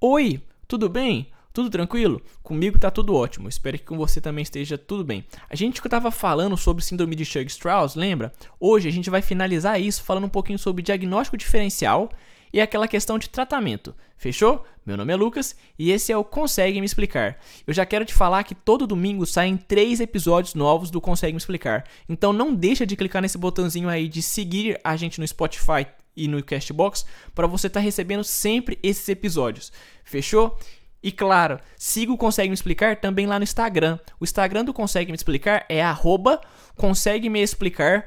Oi, tudo bem? Tudo tranquilo? Comigo tá tudo ótimo, espero que com você também esteja tudo bem. A gente que estava falando sobre síndrome de Churg-Strauss, lembra? Hoje a gente vai finalizar isso falando um pouquinho sobre diagnóstico diferencial e aquela questão de tratamento. Fechou? Meu nome é Lucas e esse é o Consegue Me Explicar. Eu já quero te falar que todo domingo saem 3 episódios novos do Consegue Me Explicar. Então não deixa de clicar nesse botãozinho aí de seguir a gente no Spotify e no Castbox para você estar recebendo sempre esses episódios. Fechou? E claro, siga o Consegue Me Explicar também lá no Instagram. O Instagram do Consegue Me Explicar é @consegue-me-explicar_.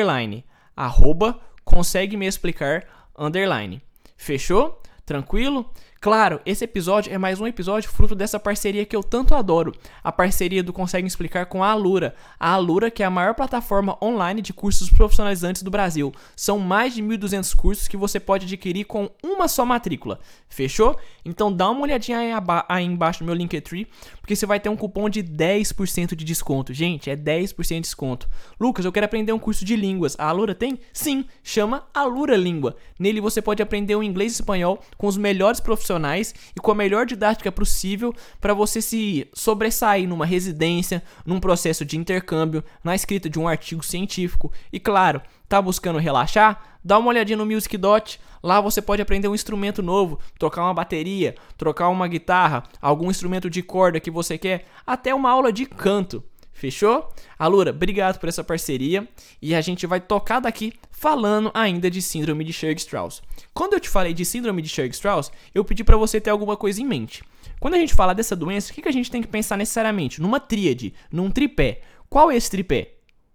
@consegue-me-explicar_. Fechou? Tranquilo? Claro, esse episódio é mais um episódio fruto dessa parceria que eu tanto adoro. A parceria do Consegue Me Explicar com a Alura. A Alura, que é a maior plataforma online de cursos profissionalizantes do Brasil. São mais de 1.200 cursos que você pode adquirir com uma só matrícula. Fechou? Então dá uma olhadinha aí embaixo no meu Linktree, porque você vai ter um cupom de 10% de desconto. Gente, é 10% de desconto. Lucas, eu quero aprender um curso de línguas. A Alura tem? Sim, chama Alura Língua. Nele você pode aprender o inglês e espanhol com os melhores profissionais e com a melhor didática possível para você se sobressair numa residência, num processo de intercâmbio, na escrita de um artigo científico. E claro, tá buscando relaxar? Dá uma olhadinha no Music Dot. Lá você pode aprender um instrumento novo, trocar uma bateria, trocar uma guitarra, algum instrumento de corda que você quer, até uma aula de canto. Fechou? Alura, obrigado por essa parceria e a gente vai tocar daqui falando ainda de síndrome de Churg-Strauss. Quando eu te falei de síndrome de Churg-Strauss, eu pedi para você ter alguma coisa em mente. Quando a gente fala dessa doença, o que a gente tem que pensar necessariamente? Numa tríade, num tripé. Qual é esse tripé?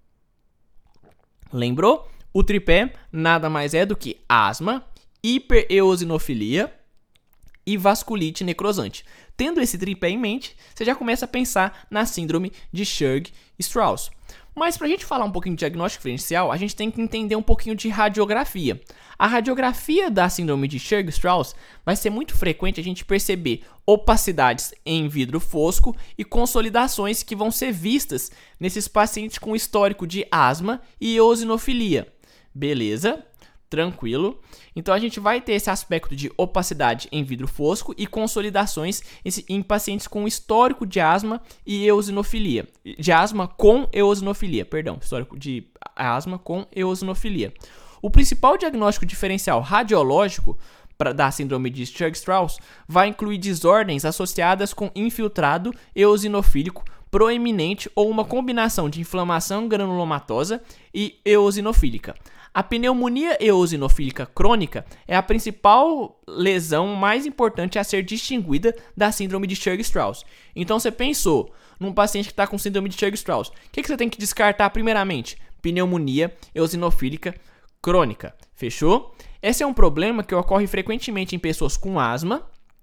Lembrou? O tripé nada mais é do que asma, hipereosinofilia e vasculite necrosante. Tendo esse tripé em mente, você já começa a pensar na síndrome de Churg-Strauss. Mas para a gente falar um pouquinho de diagnóstico diferencial, a gente tem que entender um pouquinho de radiografia. A radiografia da síndrome de Churg-Strauss vai ser muito frequente a gente perceber opacidades em vidro fosco e consolidações que vão ser vistas nesses pacientes com histórico de asma e eosinofilia. Beleza? Tranquilo. Então a gente vai ter esse aspecto de opacidade em vidro fosco e consolidações em pacientes com histórico de asma e eosinofilia. De asma com eosinofilia, perdão. Histórico de asma com eosinofilia. O principal diagnóstico diferencial radiológico da síndrome de Churg-Strauss vai incluir desordens associadas com infiltrado eosinofílico proeminente ou uma combinação de inflamação granulomatosa e eosinofílica. A pneumonia eosinofílica crônica é a principal lesão mais importante a ser distinguida da síndrome de Churg-Strauss. Então você pensou num paciente que está com síndrome de Churg-Strauss, o que você tem que descartar primeiramente? Pneumonia eosinofílica crônica. Fechou? Esse é um problema que ocorre frequentemente em pessoas com asma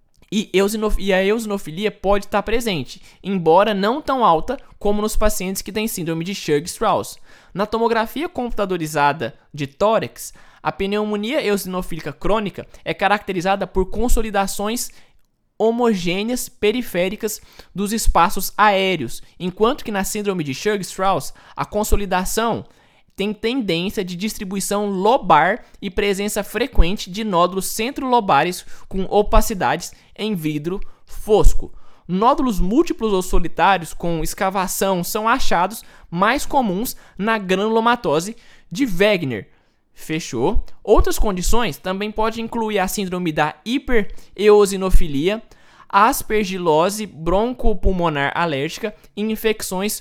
e a eosinofilia pode estar presente, embora não tão alta como nos pacientes que têm síndrome de Churg-Strauss. Na tomografia computadorizada de tórax, a pneumonia eosinofílica crônica é caracterizada por consolidações homogêneas periféricas dos espaços aéreos, enquanto que na síndrome de Churg-Strauss, a consolidação tem tendência de distribuição lobar e presença frequente de nódulos centrolobares com opacidades em vidro fosco. Nódulos múltiplos ou solitários com escavação são achados mais comuns na granulomatose de Wegener. Fechou? Outras condições também podem incluir a síndrome da hipereosinofilia, aspergilose broncopulmonar alérgica e infecções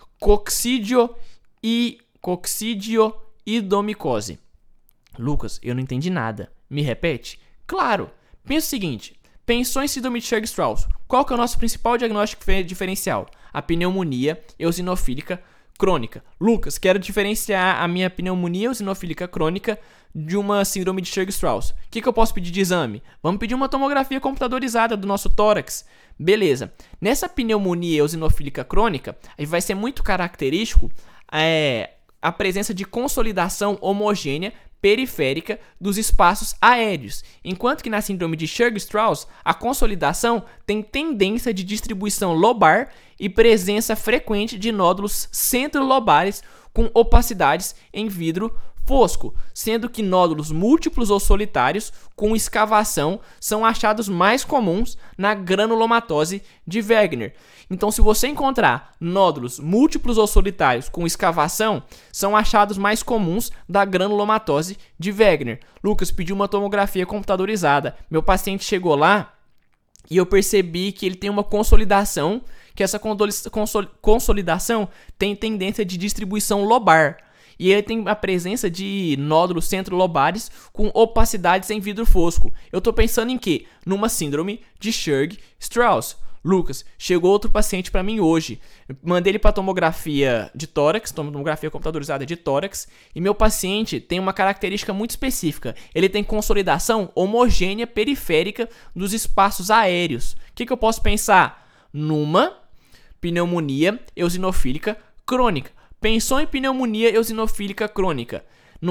coccidioidomicose. Lucas, eu não entendi nada. Me repete? Claro. Pensa o seguinte. Pensou em síndrome de Churg-Strauss. Qual que é o nosso principal diagnóstico diferencial? A pneumonia eosinofílica crônica. Lucas, quero diferenciar a minha pneumonia eosinofílica crônica de uma síndrome de Churg-Strauss. O que eu posso pedir de exame? Vamos pedir uma tomografia computadorizada do nosso tórax. Beleza. Nessa pneumonia eosinofílica crônica, vai ser muito característico a presença de consolidação homogênea periférica dos espaços aéreos, enquanto que na síndrome de Churg-Strauss, a consolidação tem tendência de distribuição lobar e presença frequente de nódulos centrolobares com opacidades em vidro fosco, sendo que nódulos múltiplos ou solitários com escavação são achados mais comuns na granulomatose de Wegener. Então, se você encontrar nódulos múltiplos ou solitários com escavação, são achados mais comuns da granulomatose de Wegener. Lucas, pediu uma tomografia computadorizada. Meu paciente chegou lá e eu percebi que ele tem uma consolidação, que essa consolidação tem tendência de distribuição lobar. E ele tem a presença de nódulos centrolobares com opacidades em vidro fosco. Eu estou pensando em quê? Numa síndrome de Churg-Strauss. Lucas, chegou outro paciente para mim hoje. Mandei ele para tomografia de tórax, tomografia computadorizada de tórax, e meu paciente tem uma característica muito específica. Ele tem consolidação homogênea periférica dos espaços aéreos. O que eu posso pensar? Numa pneumonia eosinofílica crônica. Pensou em pneumonia eosinofílica crônica.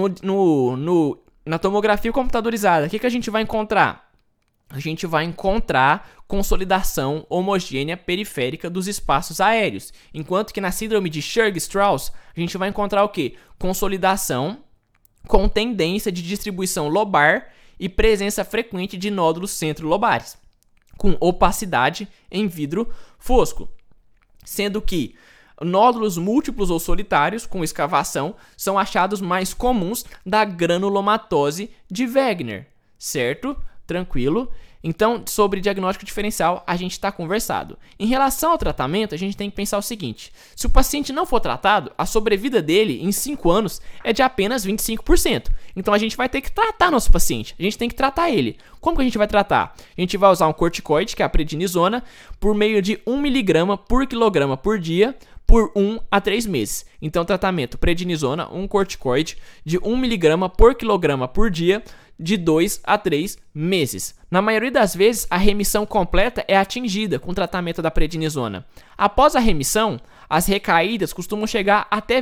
Na tomografia computadorizada, o que a gente vai encontrar? A gente vai encontrar consolidação homogênea periférica dos espaços aéreos. Enquanto que na síndrome de Churg-Strauss, a gente vai encontrar o quê? Consolidação com tendência de distribuição lobar e presença frequente de nódulos centrolobares, com opacidade em vidro fosco. Sendo que nódulos múltiplos ou solitários com escavação são achados mais comuns da granulomatose de Wegener, certo? Tranquilo? Então, sobre diagnóstico diferencial, a gente está conversado. Em relação ao tratamento, a gente tem que pensar o seguinte: se o paciente não for tratado, a sobrevida dele em 5 anos é de apenas 25%. Então, a gente vai ter que tratar nosso paciente. A gente tem que tratar ele. Como que a gente vai tratar? A gente vai usar um corticoide, que é a prednisona, por meio de 1 mg por quilograma por dia, por 1 a 3 meses. Então, tratamento prednisona, um corticoide de 1 mg por quilograma por dia, de 2 a 3 meses. Na maioria das vezes, a remissão completa é atingida com o tratamento da prednisona. Após a remissão, as recaídas costumam chegar até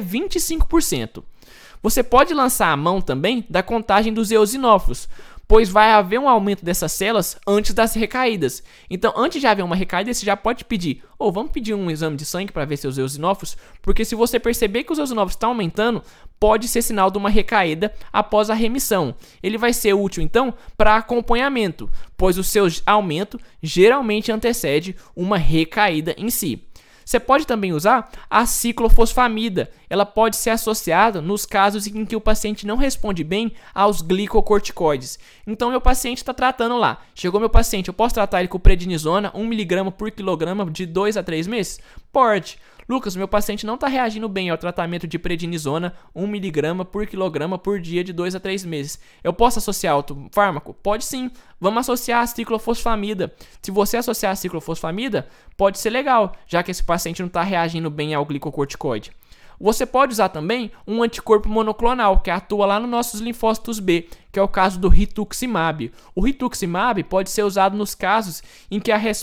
25%. Você pode lançar a mão também da contagem dos eosinófilos, pois vai haver um aumento dessas células antes das recaídas. Então, antes de haver uma recaída, você já pode pedir, vamos pedir um exame de sangue para ver seus eosinófilos, porque se você perceber que os eosinófilos estão aumentando, pode ser sinal de uma recaída após a remissão. Ele vai ser útil, então, para acompanhamento, pois o seu aumento geralmente antecede uma recaída em si. Você pode também usar a ciclofosfamida. Ela pode ser associada nos casos em que o paciente não responde bem aos glicocorticoides. Então, meu paciente está tratando lá. Chegou meu paciente, eu posso tratar ele com prednisona, 1 mg por quilograma de 2 a 3 meses? Pode. Lucas, meu paciente não está reagindo bem ao tratamento de prednisona, 1 mg por quilograma por dia de 2 a 3 meses. Eu posso associar outro fármaco? Pode sim. Vamos associar a ciclofosfamida. Se você associar a ciclofosfamida, pode ser legal, já que esse paciente não está reagindo bem ao glicocorticoide. Você pode usar também um anticorpo monoclonal, que atua lá nos nossos linfócitos B, que é o caso do rituximab. O rituximab pode ser usado nos casos em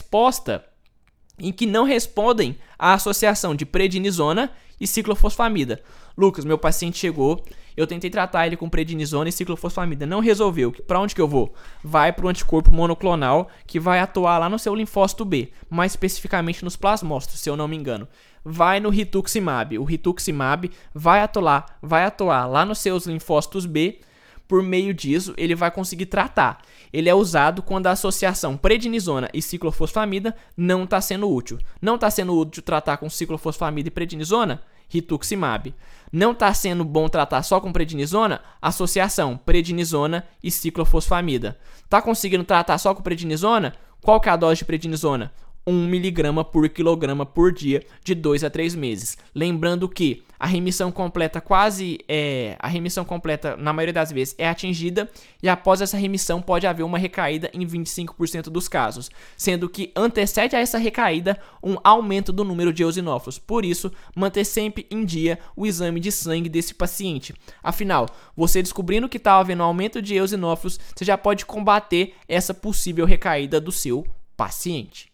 que não respondem à associação de prednisona e ciclofosfamida. Lucas, meu paciente chegou, eu tentei tratar ele com prednisona e ciclofosfamida, não resolveu. Para onde que eu vou? Vai para o anticorpo monoclonal, que vai atuar lá no seu linfócito B, mais especificamente nos plasmócitos, se eu não me engano. Vai no rituximab. O rituximab vai atuar lá nos seus linfócitos B. Por meio disso, ele vai conseguir tratar. Ele é usado quando a associação prednisona e ciclofosfamida não está sendo útil. Não está sendo útil tratar com ciclofosfamida e prednisona? Rituximab. Não está sendo bom tratar só com prednisona? Associação prednisona e ciclofosfamida. Está conseguindo tratar só com prednisona? Qual que é a dose de prednisona? 1 mg por quilograma por dia de 2 a 3 meses. Lembrando que a remissão completa na maioria das vezes é atingida e após essa remissão pode haver uma recaída em 25% dos casos, sendo que antecede a essa recaída um aumento do número de eosinófilos. Por isso, manter sempre em dia o exame de sangue desse paciente. Afinal, você descobrindo que está havendo aumento de eosinófilos, você já pode combater essa possível recaída do seu paciente.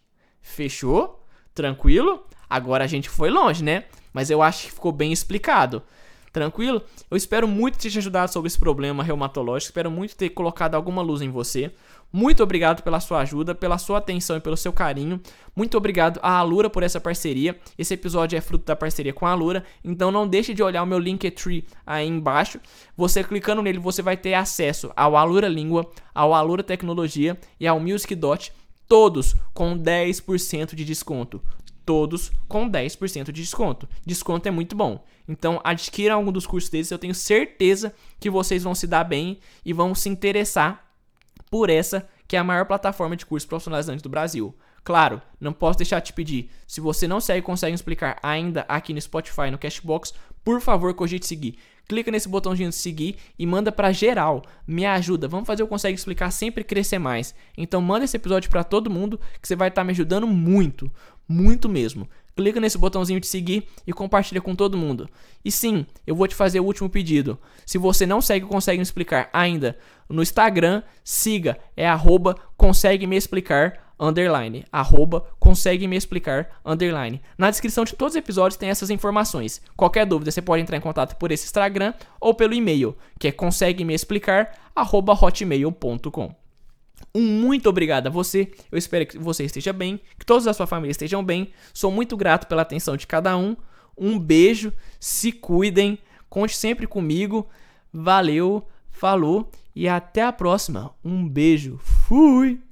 Fechou? Tranquilo? Agora a gente foi longe, né? Mas eu acho que ficou bem explicado. Tranquilo? Eu espero muito ter te ajudado sobre esse problema reumatológico, espero muito ter colocado alguma luz em você. Muito obrigado pela sua ajuda, pela sua atenção e pelo seu carinho. Muito obrigado à Alura por essa parceria. Esse episódio é fruto da parceria com a Alura, então não deixe de olhar o meu Linktree aí embaixo. Você clicando nele, você vai ter acesso ao Alura Língua, ao Alura Tecnologia e ao MusicDot, todos com 10% de desconto. Todos com 10% de desconto. Desconto é muito bom. Então, adquira algum dos cursos deles. Eu tenho certeza que vocês vão se dar bem e vão se interessar por essa, que é a maior plataforma de cursos profissionalizantes do Brasil. Claro, não posso deixar de te pedir, se você não segue Consegue Explicar ainda aqui no Spotify, no Cashbox, por favor, cogite seguir. Clica nesse botãozinho de seguir e manda pra geral. Me ajuda, vamos fazer o Consegue Explicar sempre crescer mais. Então manda esse episódio pra todo mundo, que você vai estar me ajudando muito, muito mesmo. Clica nesse botãozinho de seguir e compartilha com todo mundo. E sim, eu vou te fazer o último pedido. Se você não segue o Consegue Me Explicar ainda no Instagram, siga, é @consegue me explicar _ @consegue me explicar _ Na descrição de todos os episódios tem essas informações. Qualquer dúvida você pode entrar em contato por esse Instagram ou pelo e-mail, que é conseguemeexplicar@hotmail.com. Muito obrigado a você, eu espero que você esteja bem, que todos da sua família estejam bem, sou muito grato pela atenção de cada um, um beijo, se cuidem, conte sempre comigo, valeu, falou e até a próxima, um beijo, fui!